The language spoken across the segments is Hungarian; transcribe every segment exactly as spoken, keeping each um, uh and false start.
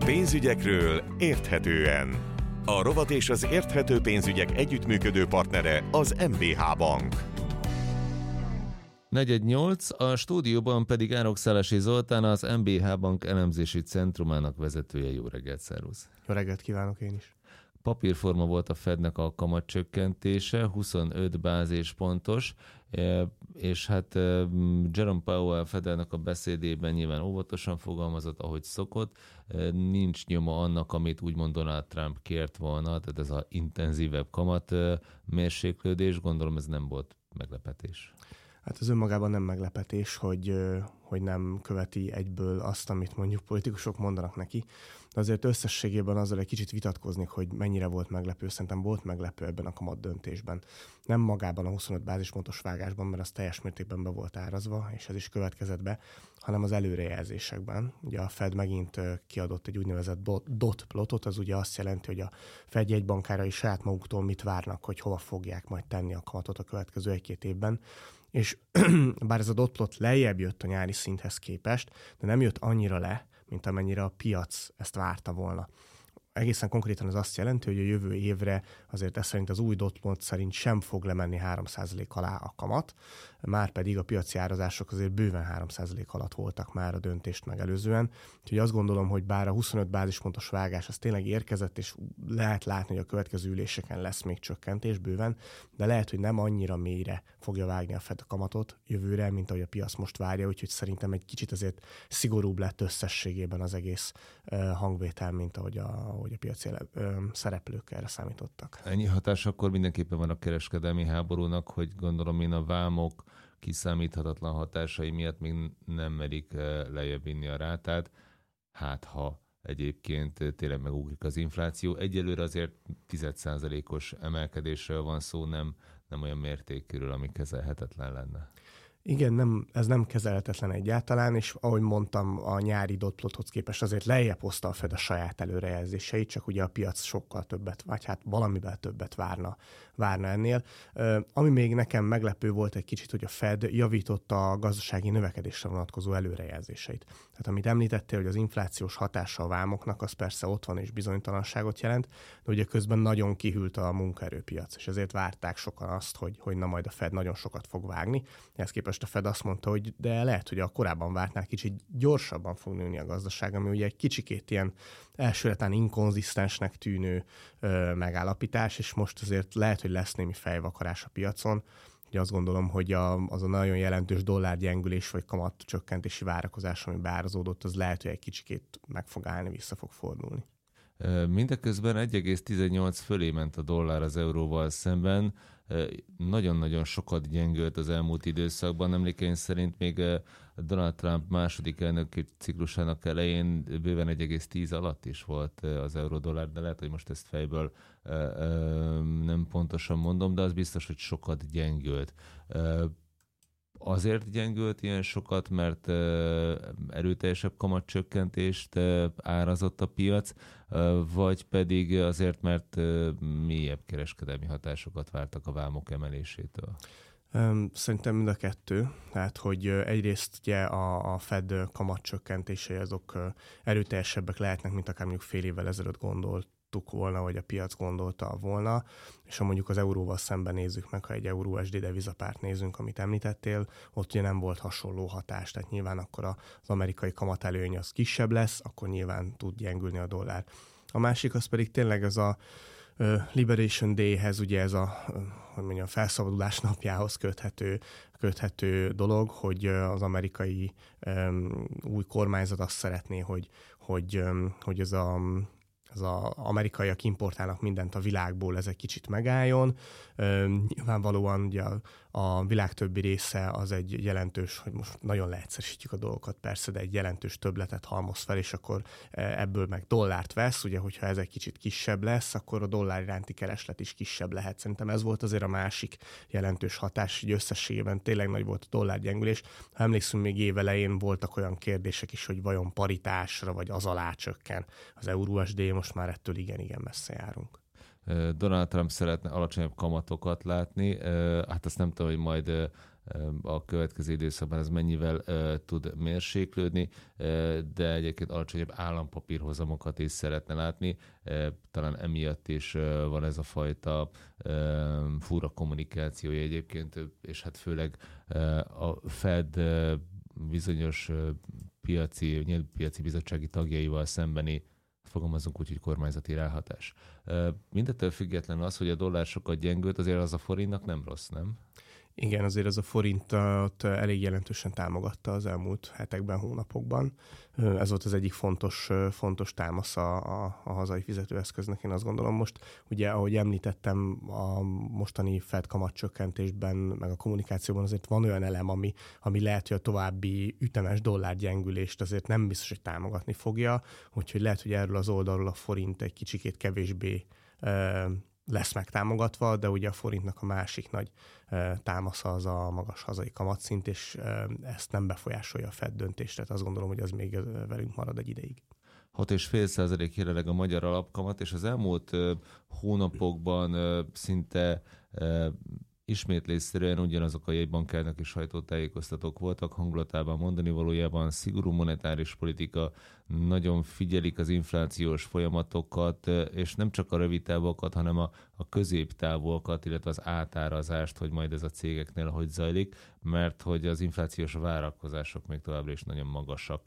Pénzügyekről érthetően. A rovat és az érthető pénzügyek együttműködő partnere az em bé há Bank. negyven nyolc, a stúdióban pedig Árokszálasi Zoltán, az em bé há Bank elemzési centrumának vezetője. Jó reggelt, szervusz! Jó reggelt kívánok én is! Papírforma volt a Fednek a kamatcsökkentése, huszonöt bázispontos, és hát Jerome Powell Fedelnek a beszédében nyilván óvatosan fogalmazott, ahogy szokott, nincs nyoma annak, amit úgymond Donald Trump kért volna, tehát ez az intenzívebb kamat mérséklődés, gondolom ez nem volt meglepetés. Hát az önmagában nem meglepetés, hogy, hogy nem követi egyből azt, amit mondjuk politikusok mondanak neki. De azért összességében azzal egy kicsit vitatkoznék, hogy mennyire volt meglepő. Szerintem volt meglepő ebben a kamat döntésben. Nem magában a huszonöt bázispontos vágásban, mert az teljes mértékben be volt árazva, és ez is következett be, hanem az előrejelzésekben. Ugye a Fed megint kiadott egy úgynevezett dot plotot, az ugye azt jelenti, hogy a Fed jegybankárai saját maguktól mit várnak, hogy hova fogják majd tenni a kamatot a következő egy-két évben. És bár ez a dot plot lejjebb jött a nyári szinthez képest, de nem jött annyira le, mint amennyire a piac ezt várta volna. Egészen konkrétan ez azt jelenti, hogy a jövő évre azért ez szerint az új dot plot szerint sem fog lemenni három százalék alá a kamat, már pedig a piaci árazások azért bőven három százalék alatt voltak már a döntést megelőzően. Úgyhogy azt gondolom, hogy bár a huszonöt bázispontos vágás az tényleg érkezett, és lehet látni, hogy a következő üléseken lesz még csökkentés bőven, de lehet, hogy nem annyira mélyre fogja vágni a Fed a kamatot jövőre, mint ahogy a piac most várja, úgyhogy szerintem egy kicsit azért szigorúbb lett összességében az egész uh, hangvétel, mint ahogy a, ahogy a piaci uh, szereplők erre számítottak. Ennyi hatás akkor mindenképpen van a kereskedelmi háborúnak, hogy gondolom én a vámok kiszámíthatatlan hatásai miatt még nem merik lejjebb vinni a rátát. Hát ha egyébként tényleg megugrik az infláció. Egyelőre azért tíz százalékos emelkedésről van szó, nem, nem olyan mértékűről, ami kezelhetetlen lenne. Igen, nem, ez nem kezelhetetlen egyáltalán, és ahogy mondtam, a nyári dot plothoz képest azért lejjebb hozta a Fed a saját előrejelzéseit, csak ugye a piac sokkal többet, vagy hát valamivel többet várna, várna ennél. Ami még nekem meglepő volt egy kicsit, hogy a Fed javította a gazdasági növekedésre vonatkozó előrejelzéseit. Tehát amit említettél, hogy az inflációs hatása a vámoknak, az persze ott van és bizonytalanságot jelent, de ugye közben nagyon kihűlt a munkaerőpiac, és ezért várták sokan azt, hogy, hogy na majd a Fed nagyon sokat fog vágni. Ezt képest a Fed azt mondta, hogy de lehet, hogy a korábban vártnál kicsit gyorsabban fog nőni a gazdaság, ami ugye egy kicsikét ilyen elsőletlen inkonzisztensnek tűnő ö, megállapítás, és most azért lehet, hogy lesz némi fejvakarás a piacon. Ugye azt gondolom, hogy a, az a nagyon jelentős dollárgyengülés vagy kamat csökkentési várakozás, ami beárazódott, az lehet, hogy egy kicsikét meg fog állni, vissza fog fordulni. Mindeközben egy egész tizennyolc fölé ment a dollár az euróval szemben. Nagyon-nagyon sokat gyengült az elmúlt időszakban. Emlékeim szerint még Donald Trump második elnöki ciklusának elején bőven egy egész tíz alatt is volt az euró-dollár, de lehet, hogy most ezt fejből nem pontosan mondom, de az biztos, hogy sokat gyengült. Azért gyengült ilyen sokat, mert uh, erőteljesebb kamatcsökkentést uh, árazott a piac, uh, vagy pedig azért, mert uh, mélyebb kereskedelmi hatásokat vártak a vámok emelésétől? Szerintem mind a kettő. Tehát, hogy egyrészt ugye a, a Fed kamatcsökkentései azok erőteljesebbek lehetnek, mint akár mondjuk fél évvel ezelőtt gondolt volna, vagy a piac gondolta volna, és ha mondjuk az euróval szemben nézzük meg, ha egy euró es dé devizapárt nézünk, amit említettél, ott ugye nem volt hasonló hatás, tehát nyilván akkor az amerikai kamatelőny az kisebb lesz, akkor nyilván tud gyengülni a dollár. A másik az pedig tényleg ez a uh, Liberation Day-hez, ugye ez a uh, hogy mondjam, felszabadulás napjához köthető, köthető dolog, hogy uh, az amerikai um, új kormányzat azt szeretné, hogy, hogy, um, hogy ez a az a amerikaiak importálnak mindent a világból, ez egy kicsit megálljon. Üm, nyilvánvalóan ugye a, a világ többi része az egy jelentős, hogy most nagyon leegyszerűsítjük a dolgokat persze, de egy jelentős többletet halmoz fel, és akkor ebből meg dollárt vesz, ugye, hogyha ez egy kicsit kisebb lesz, akkor a dollár iránti kereslet is kisebb lehet. Szerintem ez volt azért a másik jelentős hatás, hogy összességében tényleg nagy volt a dollárgyengülés. Ha emlékszünk, még évelején voltak olyan kérdések is, hogy vajon paritásra, vagy az alá csökken az euró es dé, most már ettől igen-igen messze járunk. Donald Trump szeretne alacsonyabb kamatokat látni, hát azt nem tudom, hogy majd a következő időszakban ez mennyivel tud mérséklődni, de egyébként alacsonyabb állampapírhozamokat is szeretne látni. Talán emiatt is van ez a fajta fura kommunikációja egyébként, és hát főleg a Fed bizonyos piaci, piaci bizottsági tagjaival szembeni, fogalmazunk úgy, hogy kormányzati ráhatás. Mindettől függetlenül az, hogy a dollár sokat gyengült, azért az a forintnak nem rossz, nem? Igen, azért ez a forintot elég jelentősen támogatta az elmúlt hetekben, hónapokban. Ez volt az egyik fontos, fontos támasz a, a, a hazai fizetőeszköznek, én azt gondolom most. Ugye, ahogy említettem, a mostani Fed kamatcsökkentésben, meg a kommunikációban azért van olyan elem, ami, ami lehet, hogy a további ütemes dollárgyengülést azért nem biztos, hogy támogatni fogja, úgyhogy lehet, hogy erről az oldalról a forint egy kicsikét kevésbé lesz megtámogatva, de ugye a forintnak a másik nagy e, támasza az a magas hazai kamatszint, és e, ezt nem befolyásolja a Fed döntést, tehát azt gondolom, hogy az még velünk marad egy ideig. hat egész öt százalék jelenleg a magyar alapkamat, és az elmúlt e, hónapokban e, szinte e, ismétlésszerűen ugyanazok a jegybankelnök és sajtótájékoztatók voltak, hangulatában mondani valójában szigorú monetáris politika, nagyon figyelik az inflációs folyamatokat, és nem csak a rövid távokat, hanem a, a középtávokat, illetve az átárazást, hogy majd ez a cégeknél hogy zajlik, mert hogy az inflációs várakozások még továbbra is nagyon magasak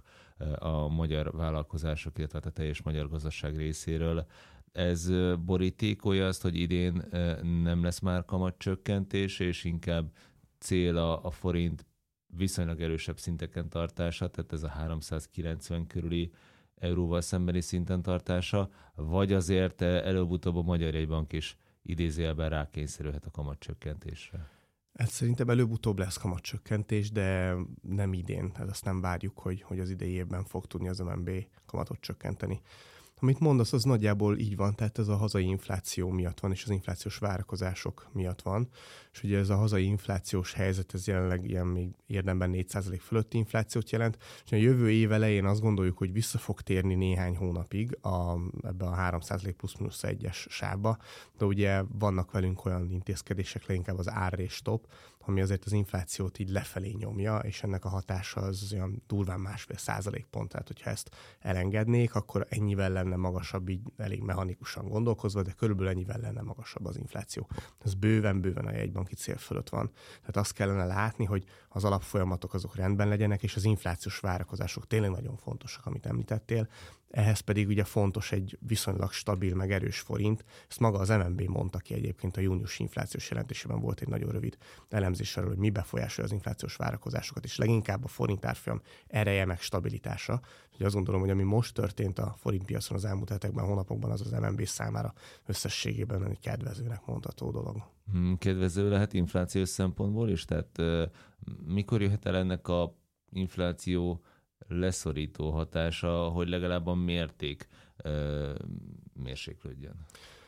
a magyar vállalkozások, illetve a teljes magyar gazdaság részéről. Ez borítékolja azt, hogy idén nem lesz már kamatcsökkentés, és inkább cél a, a forint viszonylag erősebb szinteken tartása, tehát ez a háromszázkilencven körüli euróval szembeni szinten tartása, vagy azért előbb-utóbb a Magyar Jegybank is idézőjelben rákényszerülhet a kamatcsökkentésre? Hát szerintem előbb-utóbb lesz kamatcsökkentés, de nem idén. Hát azt nem várjuk, hogy, hogy az idei évben fog tudni az em en bé kamatot csökkenteni. Amit mondasz, az nagyjából így van, tehát ez a hazai infláció miatt van, és az inflációs várakozások miatt van. És ugye ez a hazai inflációs helyzet, ez jelenleg ilyen még érdemben négy százalék fölötti inflációt jelent, és a jövő év elején azt gondoljuk, hogy vissza fog térni néhány hónapig a, ebbe a három százalék plusz-minusz egyes sávba, de ugye vannak velünk olyan intézkedések, leginkább az árrés-stop, ami azért az inflációt így lefelé nyomja, és ennek a hatása az olyan durván másfél százalékpont. Tehát, hogyha ezt elengednék, akkor ennyivel lenne magasabb, így elég mechanikusan gondolkozva, de körülbelül ennyivel lenne magasabb az infláció. Ez bőven-bőven a jegybanki cél fölött van. Tehát azt kellene látni, hogy az alapfolyamatok azok rendben legyenek, és az inflációs várakozások tényleg nagyon fontosak, amit említettél. Ehhez pedig ugye fontos egy viszonylag stabil, meg erős forint. Ezt maga az em en bé mondta ki egyébként a júniusi inflációs jelentésében, volt egy nagyon rövid elemzés arról, hogy mi befolyásolja az inflációs várakozásokat, és leginkább a forint árfolyam ereje meg stabilitása. Úgyhogy azt gondolom, hogy ami most történt a forintpiacon az elmúlt hetekben, hónapokban, az az em en bé számára összességében egy kedvezőnek mondható dolog. Kedvező lehet inflációs szempontból is? Tehát uh, mikor jöhet el ennek a infláció leszorító hatása, hogy legalább a mérték uh, mérséklődjön?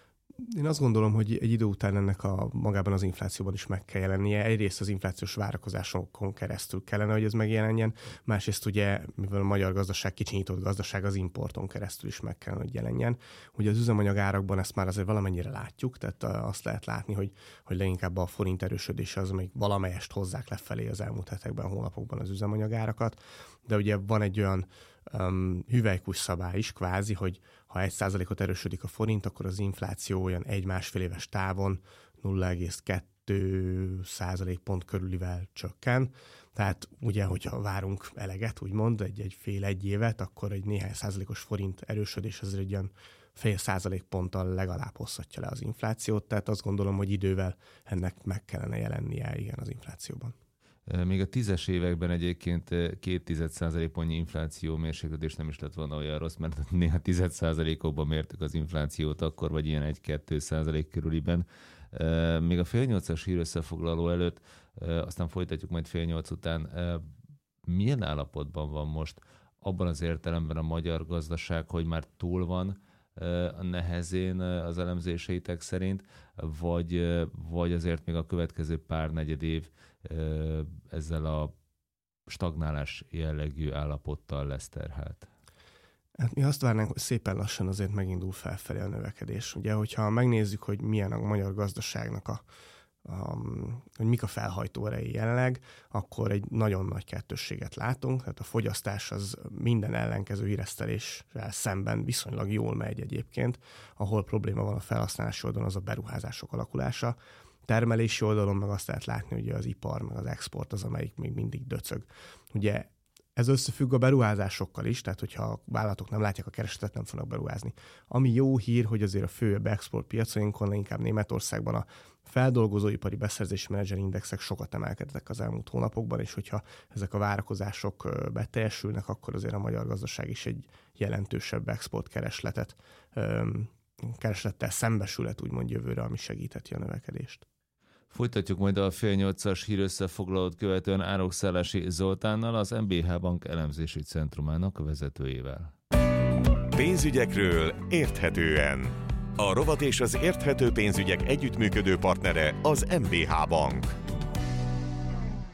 Én azt gondolom, hogy egy idő után ennek a magában az inflációban is meg kell jelennie. Egyrészt az inflációs várakozásokon keresztül kellene, hogy ez megjelenjen, másrészt ugye, mivel a magyar gazdaság kicsinyított gazdaság, az importon keresztül is meg kellene, hogy jelenjen. Ugye az üzemanyagárakban ezt már azért valamennyire látjuk, tehát azt lehet látni, hogy, hogy leginkább a forint erősödése az még valamelyest hozzák lefelé az elmúlt hetekben, hónapokban az üzemanyagárakat, de ugye van egy olyan Um, hüvelykús szabály is kvázi, hogy ha egy százalékot erősödik a forint, akkor az infláció olyan egy-másfél éves távon nulla egész kettő százalékpont körülivel csökken. Tehát ugye, hogyha várunk eleget, úgymond, egy-egy fél-egy évet, akkor egy néhány százalékos forint erősödés az egy olyan fél százalékponttal legalább hosszatja le az inflációt, tehát azt gondolom, hogy idővel ennek meg kellene jelennie igen az inflációban. Még a tízes években egyébként két tized százalékpontnyi infláció mérséklődés nem is lett volna olyan rossz, mert néha tized százalékokban mértük az inflációt akkor, vagy ilyen egy-kettő százalék körüliben. Még a fél nyolcas hír összefoglaló előtt, aztán folytatjuk majd fél nyolc után. Milyen állapotban van most abban az értelemben a magyar gazdaság, hogy már túl van a nehezén az elemzéseitek szerint, vagy, vagy azért még a következő pár negyed év ezzel a stagnálás jellegű állapottal lesz terhelt? Hát mi azt várnánk, hogy szépen lassan azért megindul felfelé a növekedés. Ugye, hogyha megnézzük, hogy milyen a magyar gazdaságnak a, um, hogy mik a felhajtó erejei jelenleg, akkor egy nagyon nagy kettősséget látunk, tehát a fogyasztás az minden ellenkező híreszteléssel szemben viszonylag jól megy egyébként, ahol probléma van a felhasználási oldalon, az a beruházások alakulása. Termelési oldalon meg azt lehet látni, hogy az ipar, meg az export az, amelyik még mindig döcög. Ugye ez összefügg a beruházásokkal is, tehát hogyha a vállalatok nem látják a keresletet, nem fognak beruházni. Ami jó hír, hogy azért a főbb export piacainkon, inkább Németországban a feldolgozóipari beszerzési menedzserindexek sokat emelkedtek az elmúlt hónapokban, és hogyha ezek a várakozások beteljesülnek, akkor azért a magyar gazdaság is egy jelentősebb exportkeresletet kereslettel szembesülhet, úgymond jövőre, ami segítheti a növekedést. Folytatjuk majd a fél nyolcas hírösszefoglalót követően Árokszállási Zoltánnal, az em bé há Bank elemzési centrumának vezetőjével. Pénzügyekről érthetően. A rovat és az érthető pénzügyek együttműködő partnere az em bé há Bank.